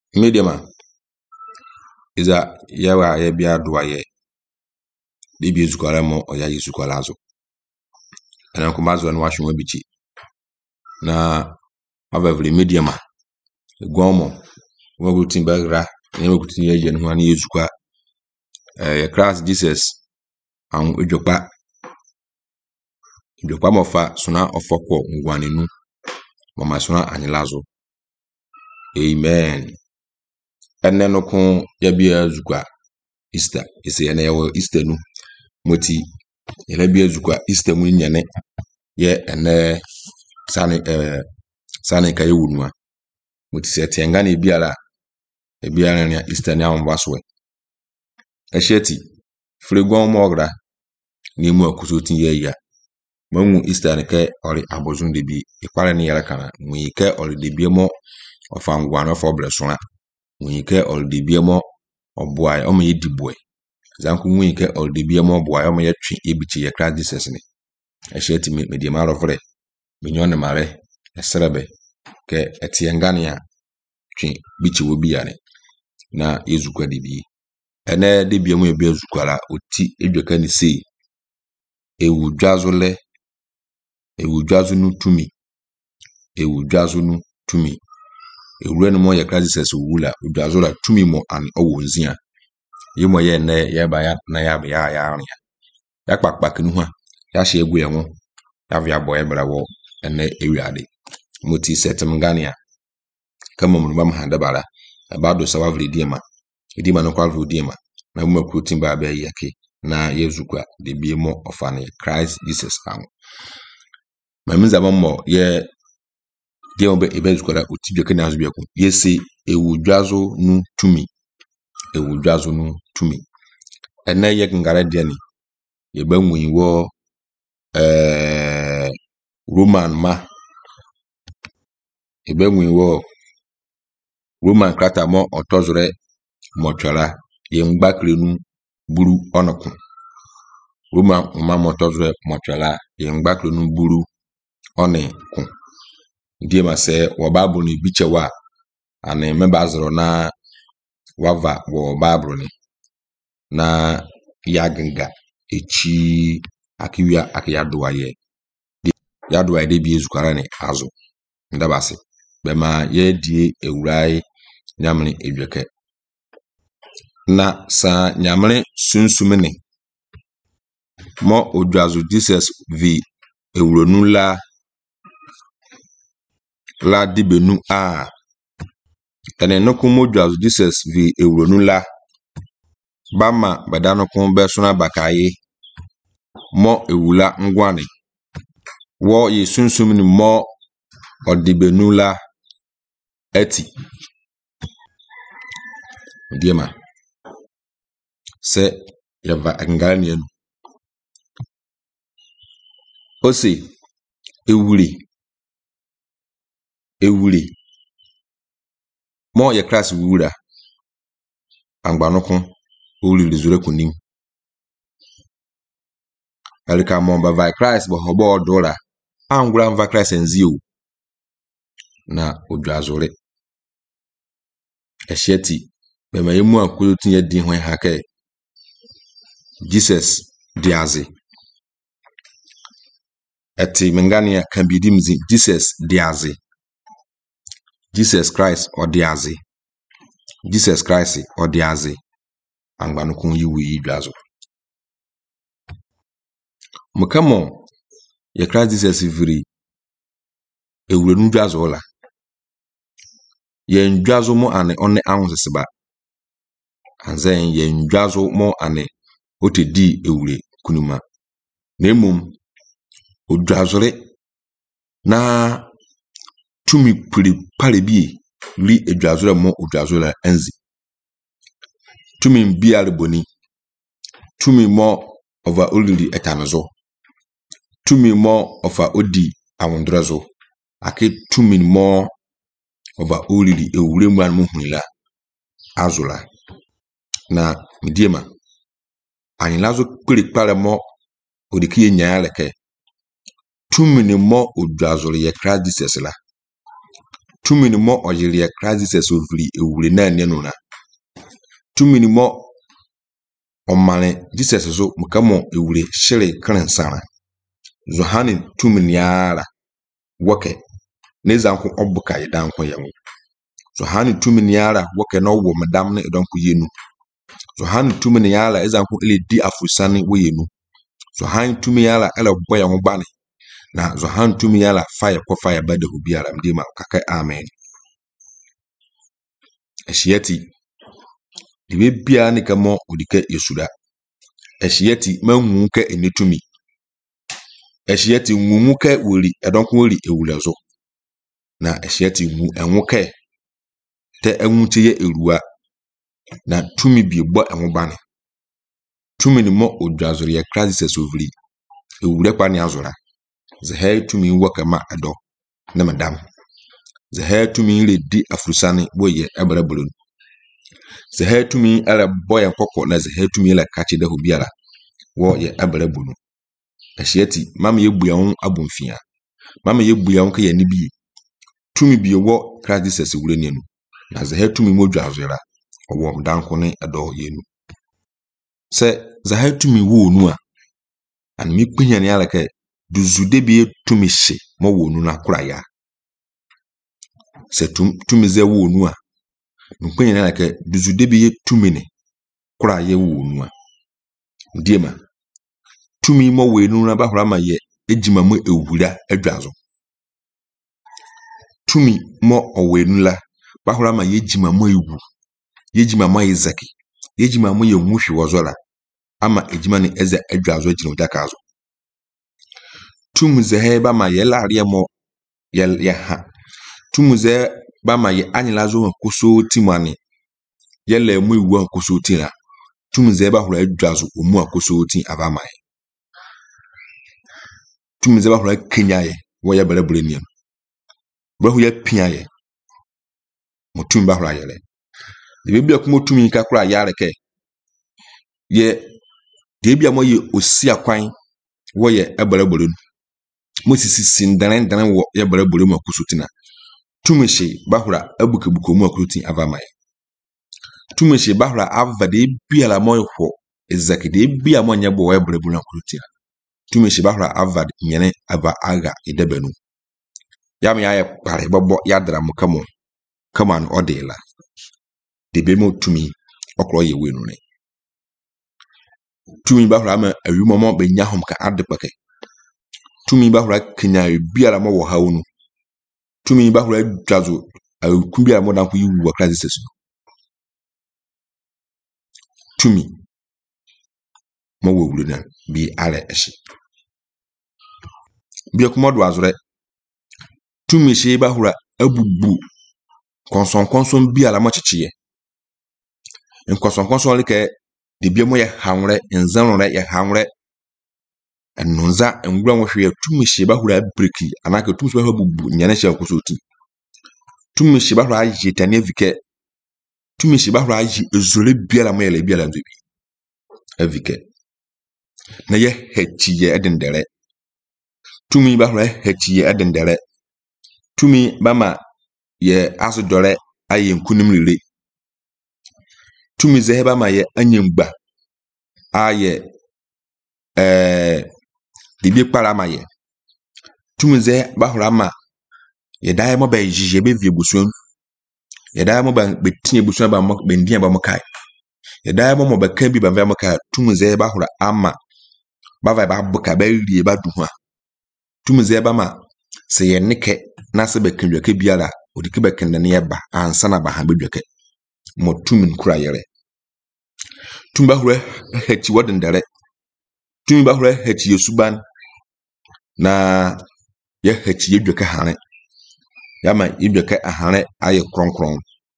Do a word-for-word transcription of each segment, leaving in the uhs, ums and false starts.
medium iza yawa ya bia doa ye de bi ezukwara mo oya yezukwala azu ana ko mazo na wahwe bichi na avavle medium gwomo wo gutin bagra ne wo gutin ye je no ani yezukwa eh Christ Jesus an ejokpa ejokpa mofa sona ofokwo ngwanenu mama sona anilazo. Amen. Enne no ko ya bia zukwa Easter ise ya na yawo Easter nu moti ya bia zukwa Easter mu nyane ye enne sane eh sane kai wunua moti se tenga na biara e biara na Easter na ambaso e sheti fregon mogra ni mu akusotin ye ya mamu Easter ne ke ori abozun de bi ikware ne yara kana mu ke ori de bi mo ofangwana fo bresona nwike oldibiemo oboai o me yediboe zanku nwike oldibiemo oboai o me yetwe ebichi ye Christ Jesus ni eheti me de ma rofre minyone mare eserebe ke etiengane a twe bichi wo bia ne na yezukwa de bi ene de biemu e bia zukwala oti edweka ni sei ewudwazole ewudwazunu tumi ewudwazunu tumi ewure no mo ye Christ Jesus wula udwazola tumi mo an owonzia yemo ye ne ye ba ya na ya ba ya ya ya ya kpakpak nu ha ya hye egu ye ho ya via boy bra wo ene ewiade moti setem gania kama mo mam handa bara ba do sawa vle diema diema no kwa vle diema na mo akutin ba ba yake na yezukwa de biemo ofane Christ Jesus an mamiza mo ye dia obe ebezukwara otibeke na azubia ko yesi ewudwazo nu tumi ewudwazo nu tumi ene ye ngara dia ni ye banwi wo eh Roman ma ye banwi wo Roman krata mo otozure mochara ye ngbakre nu buru onokun Roman ma mo otozure mochara ye ngbakre nu buru onekun die ma se wo bible ni bichewa ane memba zoro na wava wo bible ni na yaginga echi akiwia akiyadwa ye yadwa de bi ezukwara ni azu ndabase be ma ye die ewurai nyamne edweke na sa nyamne sunsumene mo odwazu Jesus vi ewuronu la la dibenu a ene no ko modwazu Jesus vi ewuronu la bama badano ko be sona bakaye mo ewula ngwane wo ye sunsum ni mo odibenu la eti diema se yava ngani enu osi ewuri ewuri mo ye Christ wura angbanokon ori lizure kunim alika mo ba vai Christ bo hobo odora angura mva Christ enzio na odwazore esheti be ma yemu akulu tinye di hwen hake Jesus diaze eti mengania kan bidimzi Jesus diaze Jesus Christ odiaze Jesus Christ odiaze angbanokun yiwu yidwazo mukamo ye Christ Jesus viri ewurenu dwazo la ye ndwazo mo ane one ahoseseba anzen ye ndwazo mo ane otedi ewure kunuma memum odwazore na tumi puri pare bi li edwazore mo odwazore enzi tumi biare boni tumi mo over olili etamazo tumi mo over odi awondrezo ake tumi mo over olili ewure mu an mo hunila azula na midiema anilazo puri pare mo odikie nyaale ke tumi ni mo odwazore ye Christ Jesus la tumi ni mo oyere crisis ovri ewure na ne no na tumi ni mo omane Jesus so mukamo ewure shire kransana zohane tumi ni ara woke nezanko obuka yedanko yawo zohane tumi ni ara woke no wo madam ne donko yenu zohane tumi ni ara ezanko ele di afusane wo yenu zohane tumi ara ele boya ho bane na zohane tumi ara fire ko fire bada hu biara mdima kaka amen Eshieti dibe bia ni kamo odike yesuda Eshieti manwuke enetumi Eshieti nwumuke wori edonko wori ewulazo na eshieti wu enwuke te enwuti ye erua na tumi bi bo enwubane tumi ni mo odwazoro ye crisis ovri ewure kwa ni azora zehe tumi woka ma edo na madam zehe tumi le di afrusane boye ebrabulu zehe tumi ala boye kokko na zehe tumi la kachi da hobiara wo ye ebrabulu Eshieti mama ye buya abumfia mama ye buya won ka ye ni bi tumi bi wo crisis ewure ni enu na zehe tumi mo dwazora owo mdanko ne edo yenu se zehe tumi wo nu a an mi kpenya ni ala ka duzude bi tumi hye mo wo nu na kura ya se tum tumi ze wo nu a nkpenya ni ala ka duzude bi tumi ne kura ya wo nu a diema tumi mo wo nu na ba hora ma ye ejima mo ewura adwazo tumi mo owo nu la ba hora ma ye ejima mo ewu ye ejima mo izaki ye ejima mo ye nwuhwe wozola ama ejima ni eze adwazo ejina odakazo tumi ze he ba ma ye laare mo ye ye ha tumi ze ba ma ye anyilazo kuso timani ye le mo ewu kuso tira tumi ze ba hora adwazo omu akuso tin aba mai tumi ze ba hora kenyaye wo ya bere bere niam ba hu ya piaye mo tumi ba hora yele de bibia ko tumi ka kura yare ke ye de bibia mo ye osi akwan wo ye ebere bere mo sisi sindan dan wo ye bere bere mo akuso tina tumi hye ba hora abukebuko mu akuso tin aba mai tumi hye ba hora ava de bibia la mo hwo ezaki de bibia mo nya bo wo ye bere bere akuso tina tumi hye ba hora ava nyene ava aga idebenu yam ya ye pare bobo ya dra mo kamo kama no odela de be mo tumi okro ye wenu ne tumi ba hora ma awimo mo be nya hom ka adepake tumi ba hora kenya biara mo wo hawunu tumi ba hora dwazo awku biara mo dan ko yiwu wa crisis tumi mo wo wulu na bi ale eshi bi akomodo azore tumi hye ba hora abubu konson konson biara mo chichiye en konson konson like de bia mo ye hanwre enzanre ye hanwre enunza enwura wo hwe tumi hye ba hora breki anaka tumi hye ba bubu nyane hye akosoti tumi hye ba hora yitane vike tumi hye ba hora yi ezole biara mo yele biara nzo bi avike na ye hachiye edendere tumi ba hora hachiye edendere tumi bama ye asodore aye nkunim lire tumi ze bama ye anyemgba aye eh dibi kpara ma ye tumi ze ba hora ma ye dai mo ba jije be vie busuon ye dai mo ba betie busuon ba mo be ndian ba mo kai ye dai mo mo ba kan bi ba va mo kai tumi ze ba hora ama ba va ba buka ba rie ba du ho a tumi ze ba ma se ye neke na se be kan dweke biara odike be kan ne ba ansa na ba ha be dweke mo tumi nkura yere tumi ba hora hachi wodendere tumi ba hora hachi yesuban na ye hachi yedweke hane yama yedweke ahane aye kronkron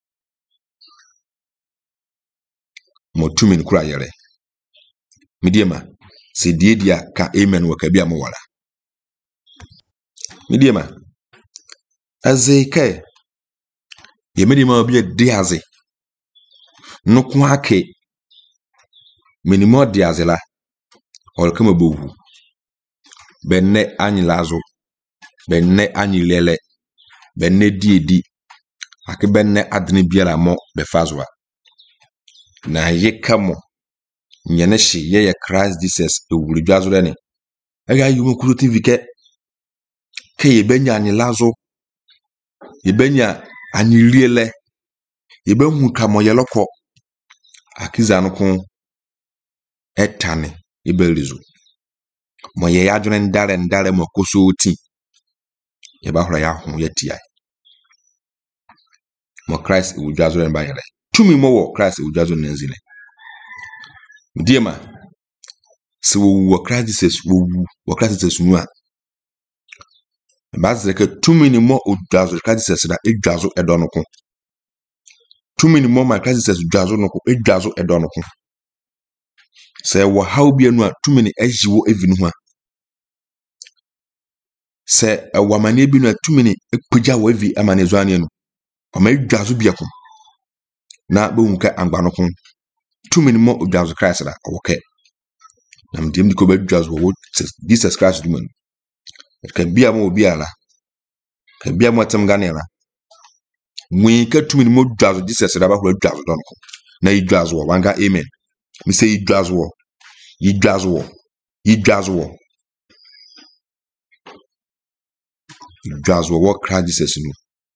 mo tumi nkura yere midiema se diedia ka amen waka bia mo wala midiema azeke ye medima bia diaze no kwa ke minimo diaze la ol kama bowu benne anyi lazo benne anyi lele benne diedi akebenne adene biara mo befazwa na yeka mo nyene hye ye Christ Jesus ewuri dwazore ne aga yumo kuro T V ke ke yebenya ni lazo yebenya ani riele yebehu kamo yeloko akiza no ko etane ibelizu mo ye yadwene ndare ndare mo koso oti ye ba hora ya ho yetia mo Christ ewudwazo en ba yele tumi mo wo Christ ewudwazo nanzile diema se wo wo Christ Jesus wo wo Christ Jesus nu a ba zeke tumi ni mo udwazo Christ Jesus da edwazo edo no ko tumi ni mo ma Christ Jesus udwazo no ko edwazo edo no ko se wo haw bia nu a tumi ni ejiwo evinu ho a se awamane bi nu a tumi ni ekpagya wo evi amane zoane no o ma edwazo bia ko na be hunka angba no ko tumi ni mo udwazo Christ da o ke na mdim diko be udwazo wo Jesus Christ du man ka bia mo bia la ka bia mo tem ganela mwi ka tumi ni mo udwazo Jesus da ba ho udwazo don ko na idwazo wo wanga amen mi se idwazo wo idwazo wo idwazo wo idwazo wo Christ Jesus nu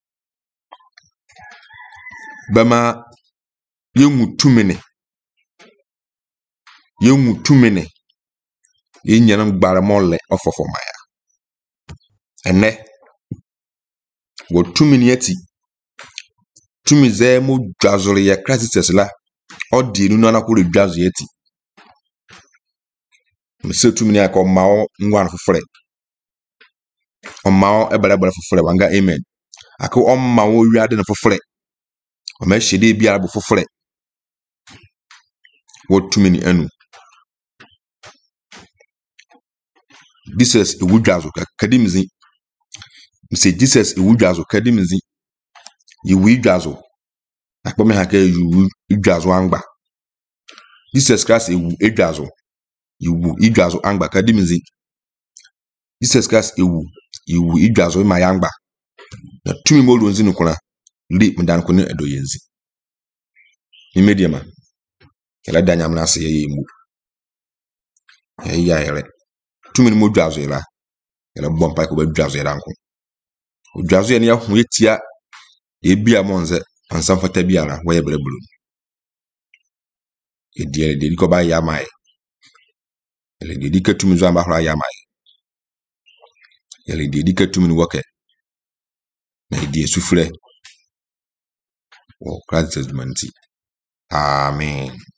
bama yengu tumene yengu tumene yenyanam gbara molle ofofo maya ene wo tumini ati tumi ze mo dwazore ye Christ Jesus la odi nu na ko re dwazo yati mse tumini akọ mawo ngwan fofore o mawo ebere ebere fofore wanga amen akọ o mawo wiade na fofore o ma hyede bia bo fofore wo tumini anu Jesus ewudwazo ka kadimzi mse Jesus ewudwazo kadimzi yiwu idwazo akpo me haka yiwu idwazo angba Jesus Christ ewu idwazo yiwu idwazo angba kadimzi Jesus Christ ewu yiwu idwazo ma yangba na tumi mo lonzi nukuna li mdan ko ne edo yenzi imediama kala danyam na se ye mu ye ya yele tumi mo dwazo ila yele bompa ko be dwazo ila nko dwazo ye ne ya hu yetia e bia monze ansam fata biara wo ye brebulu e die de ko ba ya mai ele de di katumi zo amba hora ya mai ele de di katumi ni woke na die sufre o Christ manti amen.